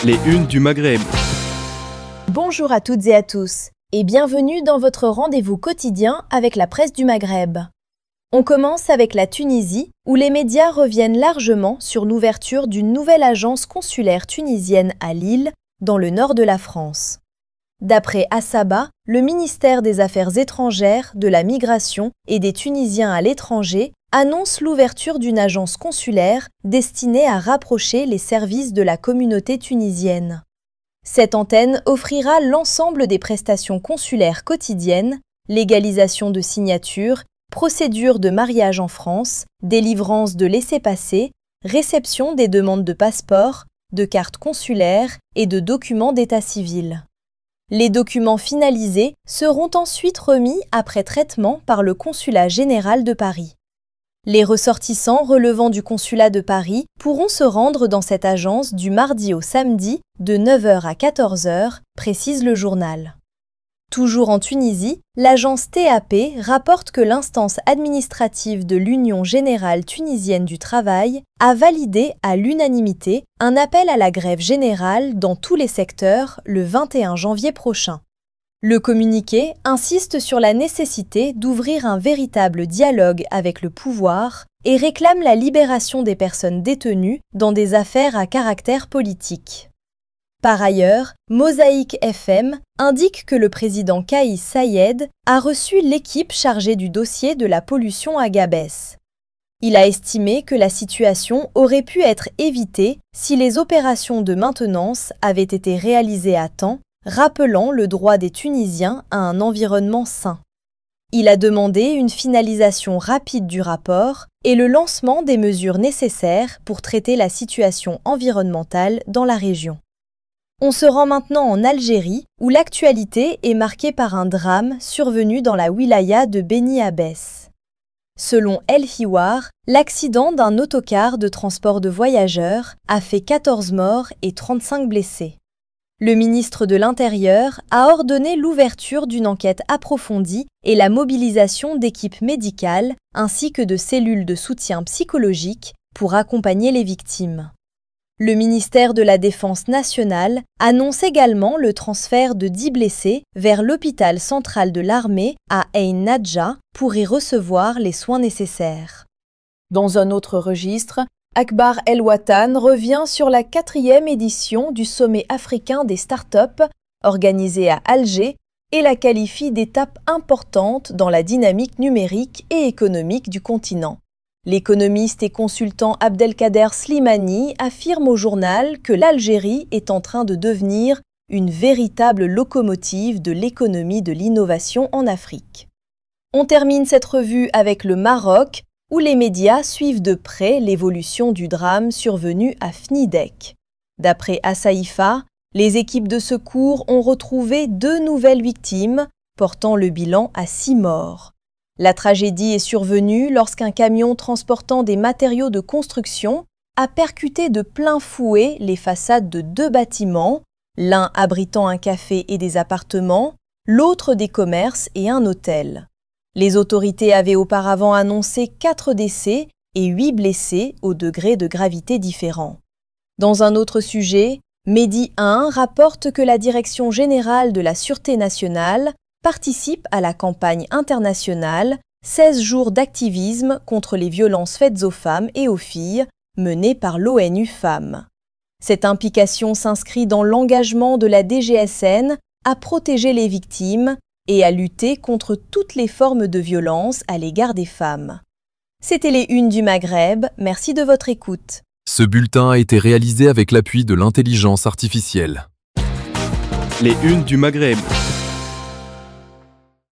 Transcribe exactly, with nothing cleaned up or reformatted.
Les unes du Maghreb. Bonjour à toutes et à tous, et bienvenue dans votre rendez-vous quotidien avec la presse du Maghreb. On commence avec la Tunisie, où les médias reviennent largement sur l'ouverture d'une nouvelle agence consulaire tunisienne à Lille, dans le nord de la France. D'après Assaba, le ministère des Affaires étrangères, de la Migration et des Tunisiens à l'étranger annonce l'ouverture d'une agence consulaire destinée à rapprocher les services de la communauté tunisienne. Cette antenne offrira l'ensemble des prestations consulaires quotidiennes, légalisation de signatures, procédure de mariage en France, délivrance de laissez-passer, réception des demandes de passeport, de cartes consulaires et de documents d'état civil. Les documents finalisés seront ensuite remis après traitement par le Consulat général de Paris. Les ressortissants relevant du Consulat de Paris pourront se rendre dans cette agence du mardi au samedi de neuf heures à quatorze heures, précise le journal. Toujours en Tunisie, l'agence T A P rapporte que l'instance administrative de l'Union générale tunisienne du travail a validé à l'unanimité un appel à la grève générale dans tous les secteurs le vingt et un janvier prochain. Le communiqué insiste sur la nécessité d'ouvrir un véritable dialogue avec le pouvoir et réclame la libération des personnes détenues dans des affaires à caractère politique. Par ailleurs, Mosaïque F M indique que le président Kais Saied a reçu l'équipe chargée du dossier de la pollution à Gabès. Il a estimé que la situation aurait pu être évitée si les opérations de maintenance avaient été réalisées à temps, rappelant le droit des Tunisiens à un environnement sain. Il a demandé une finalisation rapide du rapport et le lancement des mesures nécessaires pour traiter la situation environnementale dans la région. On se rend maintenant en Algérie, où l'actualité est marquée par un drame survenu dans la wilaya de Beni Abbès. Selon El Hiwar, l'accident d'un autocar de transport de voyageurs a fait quatorze morts et trente-cinq blessés. Le ministre de l'Intérieur a ordonné l'ouverture d'une enquête approfondie et la mobilisation d'équipes médicales ainsi que de cellules de soutien psychologique pour accompagner les victimes. Le ministère de la Défense nationale annonce également le transfert de dix blessés vers l'hôpital central de l'armée à Ain Nadja pour y recevoir les soins nécessaires. Dans un autre registre, Akbar El Watan revient sur la quatrième édition du sommet africain des startups organisé à Alger et la qualifie d'étape importante dans la dynamique numérique et économique du continent. L'économiste et consultant Abdelkader Slimani affirme au journal que l'Algérie est en train de devenir une véritable locomotive de l'économie de l'innovation en Afrique. On termine cette revue avec le Maroc, où les médias suivent de près l'évolution du drame survenu à Fnidek. D'après Assaïfa, les équipes de secours ont retrouvé deux nouvelles victimes, portant le bilan à six morts. La tragédie est survenue lorsqu'un camion transportant des matériaux de construction a percuté de plein fouet les façades de deux bâtiments, l'un abritant un café et des appartements, l'autre des commerces et un hôtel. Les autorités avaient auparavant annoncé quatre décès et huit blessés au degré de gravité différent. Dans un autre sujet, Medi un rapporte que la Direction générale de la Sûreté nationale participe à la campagne internationale seize jours d'activisme contre les violences faites aux femmes et aux filles menée par l'ONU Femmes. Cette implication s'inscrit dans l'engagement de la D G S N à protéger les victimes et à lutter contre toutes les formes de violence à l'égard des femmes. C'était les Unes du Maghreb, merci de votre écoute. Ce bulletin a été réalisé avec l'appui de l'intelligence artificielle. Les Unes du Maghreb.